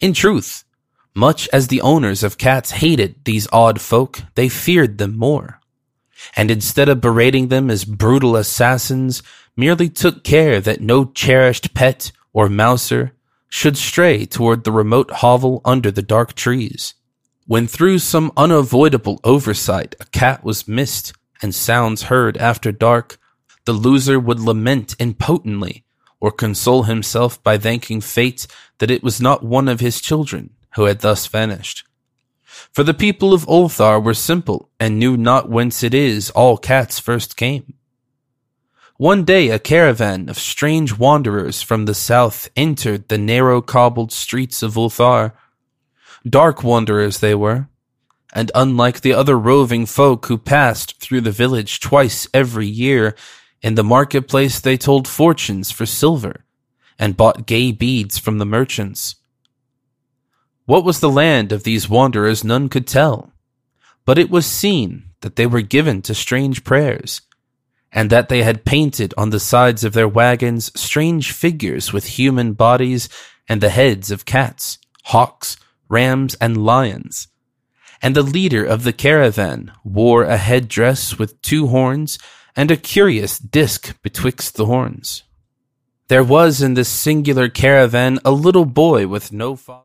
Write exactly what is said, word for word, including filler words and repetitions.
In truth, much as the owners of cats hated these odd folk, they feared them more, and instead of berating them as brutal assassins, merely took care that no cherished pet or mouser should stray toward the remote hovel under the dark trees. When through some unavoidable oversight a cat was missed and sounds heard after dark, the loser would lament impotently or console himself by thanking fate that it was not one of his children who had thus vanished. For the people of Ulthar were simple and knew not whence it is all cats first came. One day a caravan of strange wanderers from the south entered the narrow cobbled streets of Ulthar. Dark wanderers they were, and unlike the other roving folk who passed through the village twice every year, in the marketplace they told fortunes for silver and bought gay beads from the merchants. What was the land of these wanderers none could tell, but it was seen that they were given to strange prayers, and that they had painted on the sides of their wagons strange figures with human bodies and the heads of cats, hawks, rams, and lions. And the leader of the caravan wore a headdress with two horns and a curious disc betwixt the horns. There was in this singular caravan a little boy with no father.